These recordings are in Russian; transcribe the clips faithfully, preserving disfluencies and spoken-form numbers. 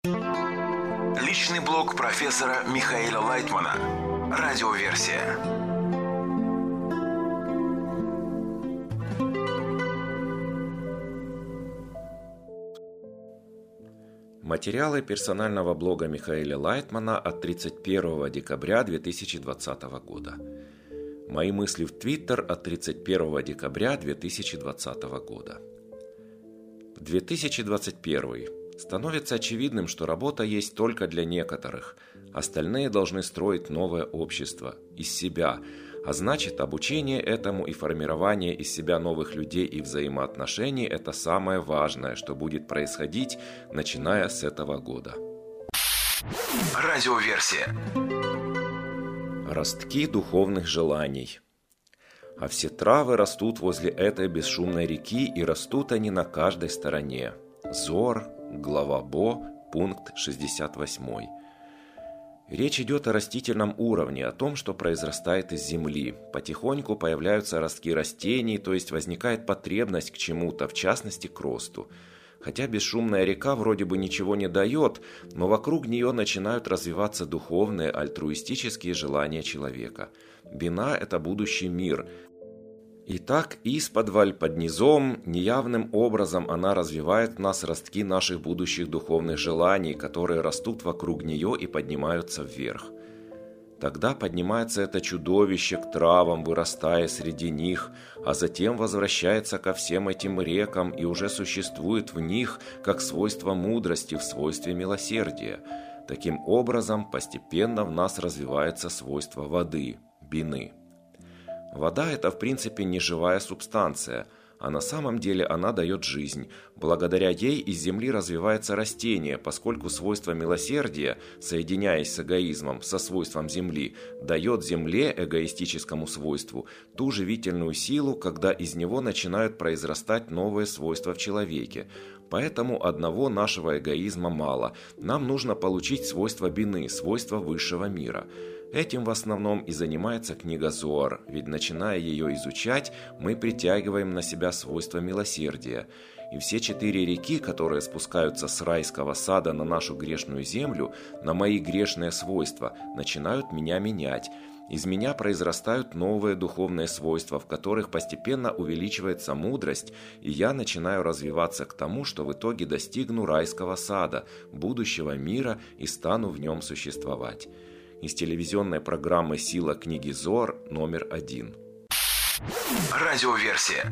Личный блог профессора Михаила Лайтмана. Радиоверсия. Материалы персонального блога Михаила Лайтмана от тридцать первого декабря две тысячи двадцатого года. Мои мысли в Твиттер от тридцать первого декабря две тысячи двадцатого года. две тысячи двадцать первый. Становится очевидным, что работа есть только для некоторых. Остальные должны строить новое общество из себя, а значит, обучение этому и формирование из себя новых людей и взаимоотношений – это самое важное, что будет происходить, начиная с этого года. Радиоверсия. Ростки духовных желаний. А все травы растут возле этой бесшумной реки, и растут они на каждой стороне. Зор, глава Бо, пункт шестьдесят восемь. Речь идет о растительном уровне, о том, что произрастает из земли. Потихоньку появляются ростки растений, то есть возникает потребность к чему-то, в частности к росту. Хотя бесшумная река вроде бы ничего не дает, но вокруг нее начинают развиваться духовные, альтруистические желания человека. Бина – это будущий мир. И так исподволь, под низом, неявным образом она развивает в нас ростки наших будущих духовных желаний, которые растут вокруг нее и поднимаются вверх. Тогда поднимается это чудовище к травам, вырастая среди них, а затем возвращается ко всем этим рекам и уже существует в них, как свойство мудрости в свойстве милосердия. Таким образом, постепенно в нас развивается свойство воды, бины. Вода – это в принципе не живая субстанция, а на самом деле она дает жизнь. Благодаря ей из земли развивается растение, поскольку свойство милосердия, соединяясь с эгоизмом, со свойством земли, дает земле, эгоистическому свойству, ту живительную силу, когда из него начинают произрастать новые свойства в человеке. Поэтому одного нашего эгоизма мало. Нам нужно получить свойство бины, свойство высшего мира. Этим в основном и занимается книга Зоар, ведь начиная ее изучать, мы притягиваем на себя свойство милосердия. И все четыре реки, которые спускаются с райского сада на нашу грешную землю, на мои грешные свойства, начинают меня менять. Из меня произрастают новые духовные свойства, в которых постепенно увеличивается мудрость, и я начинаю развиваться к тому, что в итоге достигну райского сада, будущего мира и стану в нем существовать. Из телевизионной программы «Сила книги Зоар» номер один. Радиоверсия.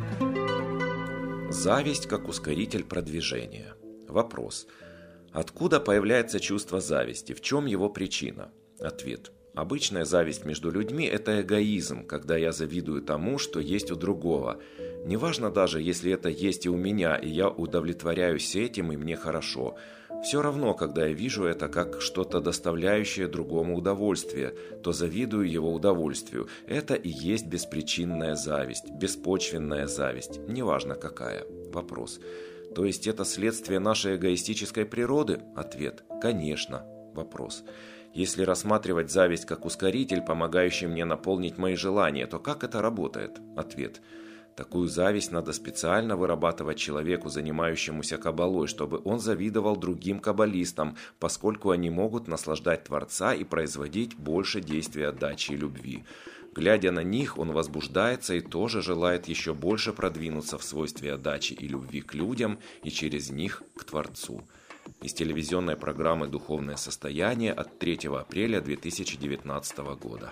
Зависть как ускоритель продвижения. Вопрос. Откуда появляется чувство зависти? В чем его причина? Ответ. Обычная зависть между людьми – это эгоизм, когда я завидую тому, что есть у другого. Неважно даже, если это есть и у меня, и я удовлетворяюсь этим, и мне хорошо. Все равно, когда я вижу это как что-то доставляющее другому удовольствие, то завидую его удовольствию. Это и есть беспричинная зависть, беспочвенная зависть, неважно какая. Вопрос. То есть это следствие нашей эгоистической природы? Ответ. Конечно. Вопрос. Если рассматривать зависть как ускоритель, помогающий мне наполнить мои желания, то как это работает? Ответ. Такую зависть надо специально вырабатывать человеку, занимающемуся каббалой, чтобы он завидовал другим каббалистам, поскольку они могут наслаждать Творца и производить больше действий отдачи и любви. Глядя на них, он возбуждается и тоже желает еще больше продвинуться в свойстве отдачи и любви к людям и через них к Творцу. Из телевизионной программы «Духовное состояние» от третьего апреля две тысячи девятнадцатого года.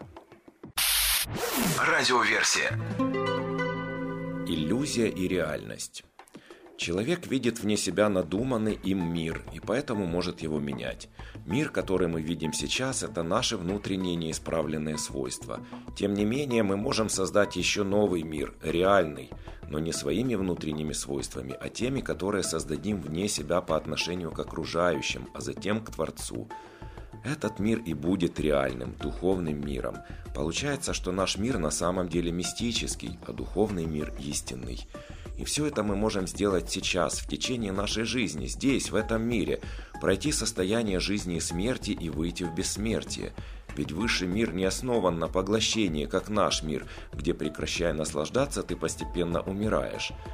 Радиоверсия. Иллюзия и реальность. Человек видит вне себя надуманный им мир, и поэтому может его менять. Мир, который мы видим сейчас, это наши внутренние неисправленные свойства. Тем не менее, мы можем создать еще новый мир, реальный, но не своими внутренними свойствами, а теми, которые создадим вне себя по отношению к окружающим, а затем к Творцу. Этот мир и будет реальным, духовным миром. Получается, что наш мир на самом деле мистический, а духовный мир истинный. И все это мы можем сделать сейчас, в течение нашей жизни, здесь, в этом мире, пройти состояние жизни и смерти и выйти в бессмертие. Ведь высший мир не основан на поглощении, как наш мир, где, прекращая наслаждаться, ты постепенно умираешь.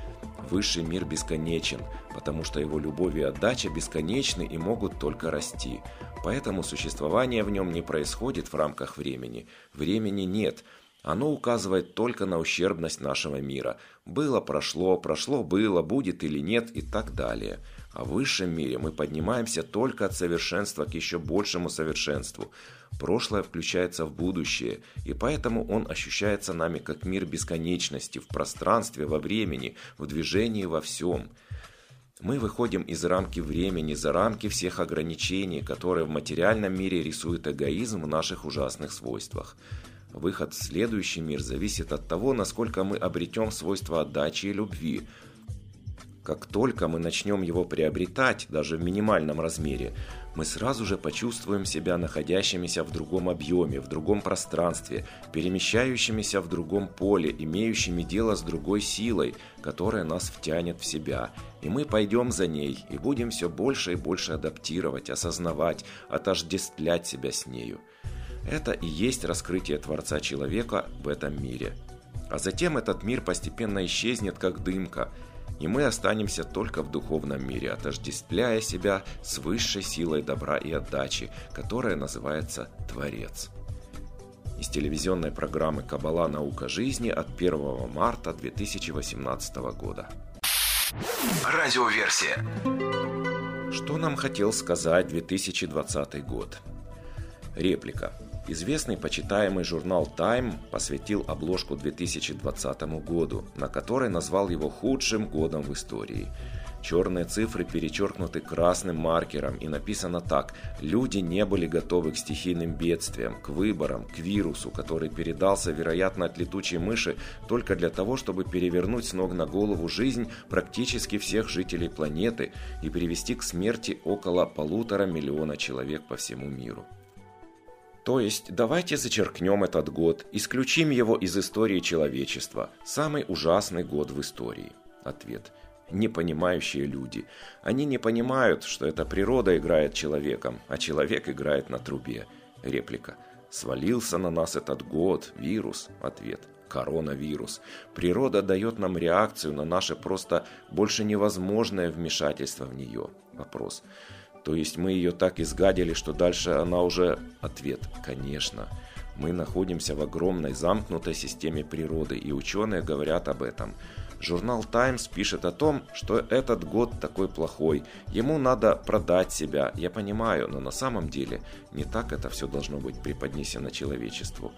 Высший мир бесконечен, потому что его любовь и отдача бесконечны и могут только расти. Поэтому существование в нем не происходит в рамках времени. Времени нет. Оно указывает только на ущербность нашего мира. Было, прошло, прошло, было, будет или нет и так далее. А в высшем мире мы поднимаемся только от совершенства к еще большему совершенству. Прошлое включается в будущее, и поэтому он ощущается нами как мир бесконечности, в пространстве, во времени, в движении, во всем. Мы выходим из рамки времени, за рамки всех ограничений, которые в материальном мире рисует эгоизм в наших ужасных свойствах. Выход в следующий мир зависит от того, насколько мы обретем свойства отдачи и любви. Как только мы начнем его приобретать, даже в минимальном размере, мы сразу же почувствуем себя находящимися в другом объеме, в другом пространстве, перемещающимися в другом поле, имеющими дело с другой силой, которая нас втянет в себя. И мы пойдем за ней и будем все больше и больше адаптировать, осознавать, отождествлять себя с нею. Это и есть раскрытие Творца человека в этом мире. А затем этот мир постепенно исчезнет, как дымка, и мы останемся только в духовном мире, отождествляя себя с высшей силой добра и отдачи, которая называется Творец. Из телевизионной программы «Каббала. Наука жизни» от первого марта две тысячи восемнадцатого года. Радиоверсия. Что нам хотел сказать две тысячи двадцатый год? Реплика. Известный почитаемый журнал Time посвятил обложку две тысячи двадцатому году, на которой назвал его худшим годом в истории. Черные цифры перечеркнуты красным маркером и написано так: «Люди не были готовы к стихийным бедствиям, к выборам, к вирусу, который передался, вероятно, от летучей мыши только для того, чтобы перевернуть с ног на голову жизнь практически всех жителей планеты и привести к смерти около полутора миллиона человек по всему миру». То есть, давайте зачеркнем этот год, исключим его из истории человечества. Самый ужасный год в истории. Ответ. Непонимающие люди. Они не понимают, что это природа играет человеком, а человек играет на трубе. Реплика. Свалился на нас этот год, вирус. Ответ. Коронавирус. Природа дает нам реакцию на наше просто больше невозможное вмешательство в нее. Вопрос. То есть мы ее так изгадили, что дальше она уже... Ответ. Конечно. Мы находимся в огромной замкнутой системе природы, и ученые говорят об этом. Журнал Times пишет о том, что этот год такой плохой. Ему надо продать себя. Я понимаю, но на самом деле не так это все должно быть преподнесено человечеству.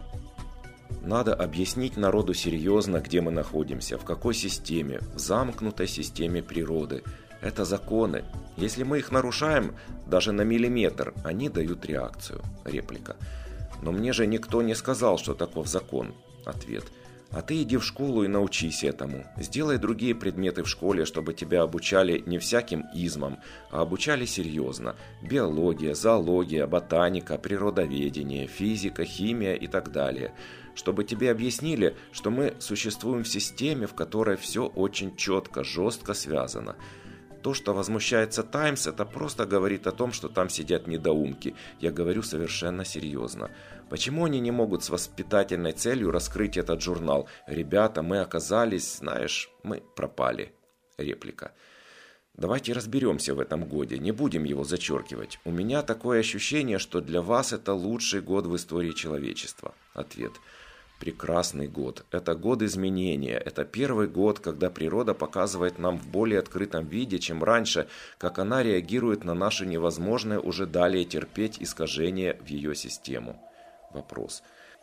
Надо объяснить народу серьезно, где мы находимся, в какой системе, в замкнутой системе природы. Это законы. Если мы их нарушаем даже на миллиметр, они дают реакцию. Реплика. Но мне же никто не сказал, что таков закон. Ответ. А ты иди в школу и научись этому. Сделай другие предметы в школе, чтобы тебя обучали не всяким измам, а обучали серьезно. Биология, зоология, ботаника, природоведение, физика, химия и так далее. Чтобы тебе объяснили, что мы существуем в системе, в которой все очень четко, жестко связано. То, что возмущается Таймс, это просто говорит о том, что там сидят недоумки. Я говорю совершенно серьезно. Почему они не могут с воспитательной целью раскрыть этот журнал? Ребята, мы оказались, знаешь, мы пропали. Реплика. Давайте разберемся в этом годе, не будем его зачеркивать. У меня такое ощущение, что для вас это лучший год в истории человечества. Ответ. Прекрасный год. Это год изменения. Это первый год, когда природа показывает нам в более открытом виде, чем раньше, как она реагирует на наше невозможное уже далее терпеть искажение в ее систему. Вопрос.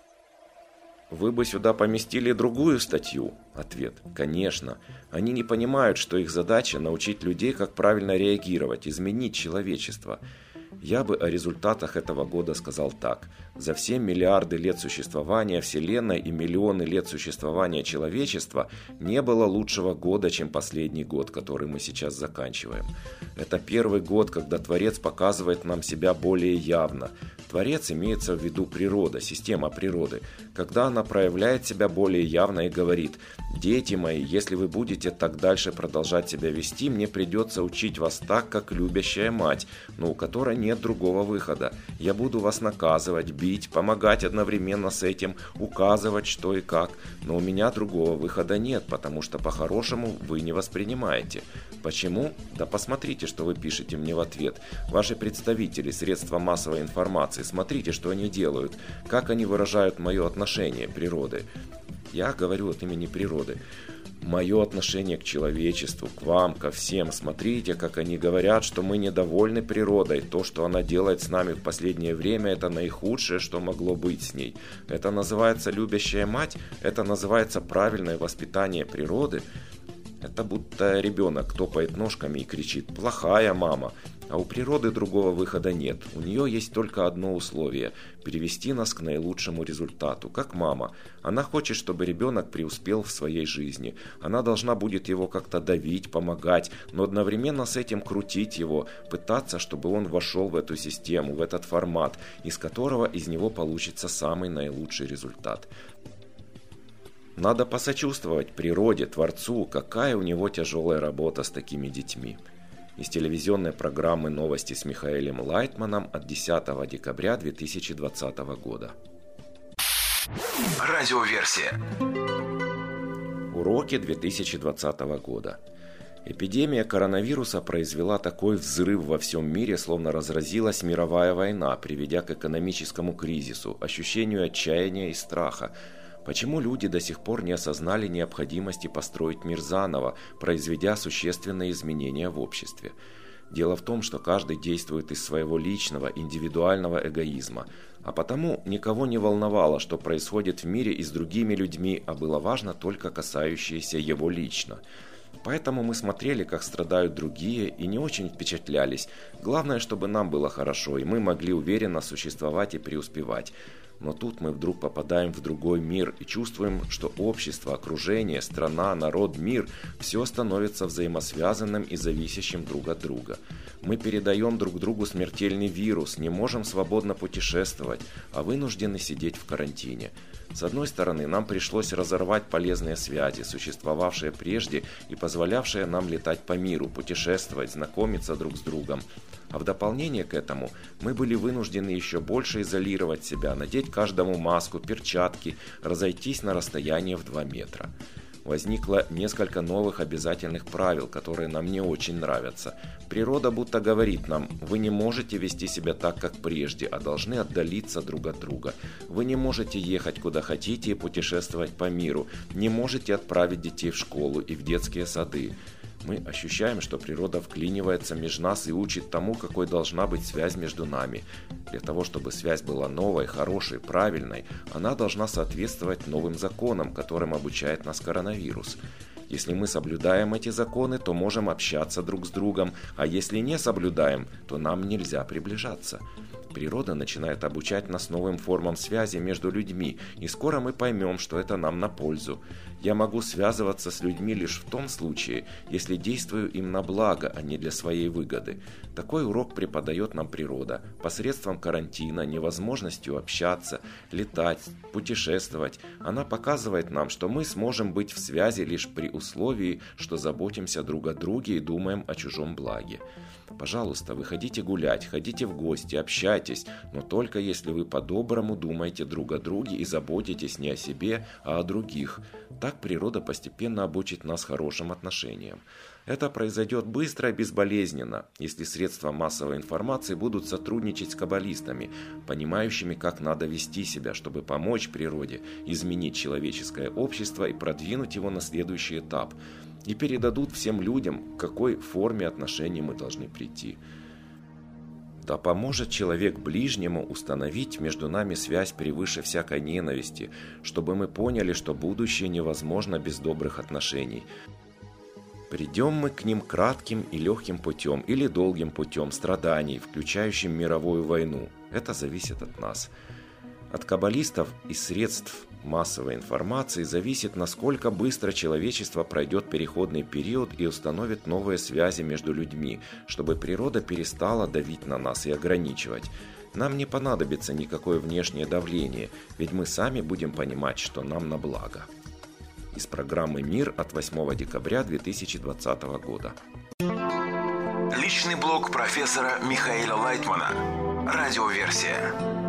Вы бы сюда поместили другую статью? Ответ. Конечно. Они не понимают, что их задача научить людей, как правильно реагировать, изменить человечество. Я бы о результатах этого года сказал так. За все миллиарды лет существования Вселенной и миллионы лет существования человечества не было лучшего года, чем последний год, который мы сейчас заканчиваем. Это первый год, когда Творец показывает нам себя более явно. Творец имеется в виду природа, система природы, когда она проявляет себя более явно и говорит: «Дети мои, если вы будете так дальше продолжать себя вести, мне придется учить вас так, как любящая мать, но у которой нет нет другого выхода. Я буду вас наказывать, бить, помогать одновременно с этим, указывать что и как. Но у меня другого выхода нет, потому что по-хорошему вы не воспринимаете. Почему? Да посмотрите, что вы пишете мне в ответ. Ваши представители, средства массовой информации, смотрите, что они делают, как они выражают мое отношение природы. Я говорю от имени природы. Мое отношение к человечеству, к вам, ко всем. Смотрите, как они говорят, что мы недовольны природой. То, что она делает с нами в последнее время, это наихудшее, что могло быть с ней. Это называется любящая мать, это называется правильное воспитание природы. Это будто ребенок топает ножками и кричит «плохая мама». А у природы другого выхода нет. У нее есть только одно условие – привести нас к наилучшему результату, как мама. Она хочет, чтобы ребенок преуспел в своей жизни. Она должна будет его как-то давить, помогать, но одновременно с этим крутить его, пытаться, чтобы он вошел в эту систему, в этот формат, из которого из него получится самый наилучший результат. Надо посочувствовать природе, Творцу, какая у него тяжелая работа с такими детьми. Из телевизионной программы «Новости с Михаэлем Лайтманом» от десятого декабря две тысячи двадцатого года. Радиоверсия. Уроки две тысячи двадцатого года. Эпидемия коронавируса произвела такой взрыв во всем мире, словно разразилась мировая война, приведя к экономическому кризису, ощущению отчаяния и страха. Почему люди до сих пор не осознали необходимости построить мир заново, произведя существенные изменения в обществе? Дело в том, что каждый действует из своего личного, индивидуального эгоизма, а потому никого не волновало, что происходит в мире и с другими людьми, а было важно только касающееся его лично. Поэтому мы смотрели, как страдают другие, и не очень впечатлялись. Главное, чтобы нам было хорошо, и мы могли уверенно существовать и преуспевать. Но тут мы вдруг попадаем в другой мир и чувствуем, что общество, окружение, страна, народ, мир – все становится взаимосвязанным и зависящим друг от друга. Мы передаем друг другу смертельный вирус, не можем свободно путешествовать, а вынуждены сидеть в карантине. С одной стороны, нам пришлось разорвать полезные связи, существовавшие прежде и позволявшие нам летать по миру, путешествовать, знакомиться друг с другом. А в дополнение к этому мы были вынуждены еще больше изолировать себя, надеть каждому маску, перчатки, разойтись на расстояние в два метра. Возникло несколько новых обязательных правил, которые нам не очень нравятся. Природа будто говорит нам: вы не можете вести себя так, как прежде, а должны отдалиться друг от друга. Вы не можете ехать куда хотите и путешествовать по миру, не можете отправить детей в школу и в детские сады. Мы ощущаем, что природа вклинивается между нас и учит тому, какой должна быть связь между нами. Для того, чтобы связь была новой, хорошей, правильной, она должна соответствовать новым законам, которым обучает нас коронавирус. Если мы соблюдаем эти законы, то можем общаться друг с другом, а если не соблюдаем, то нам нельзя приближаться. Природа начинает обучать нас новым формам связи между людьми, и скоро мы поймем, что это нам на пользу. Я могу связываться с людьми лишь в том случае, если действую им на благо, а не для своей выгоды. Такой урок преподает нам природа. Посредством карантина, невозможностью общаться, летать, путешествовать, она показывает нам, что мы сможем быть в связи лишь при условии, что заботимся друг о друге и думаем о чужом благе. Пожалуйста, выходите гулять, ходите в гости, общайтесь, но только если вы по-доброму думаете друг о друге и заботитесь не о себе, а о других. Так природа постепенно обучит нас хорошим отношениям. Это произойдет быстро и безболезненно, если средства массовой информации будут сотрудничать с каббалистами, понимающими, как надо вести себя, чтобы помочь природе изменить человеческое общество и продвинуть его на следующий этап, и передадут всем людям, к какой форме отношений мы должны прийти. Да поможет человек ближнему установить между нами связь превыше всякой ненависти, чтобы мы поняли, что будущее невозможно без добрых отношений. Придем мы к ним кратким и легким путем или долгим путем страданий, включающим мировую войну. Это зависит от нас. От каббалистов и средств массовой информации зависит, насколько быстро человечество пройдет переходный период и установит новые связи между людьми, чтобы природа перестала давить на нас и ограничивать. Нам не понадобится никакое внешнее давление, ведь мы сами будем понимать, что нам на благо. Из программы «Мир» от восьмого декабря две тысячи двадцатого года. Личный блог профессора Михаила Лайтмана. Радиоверсия.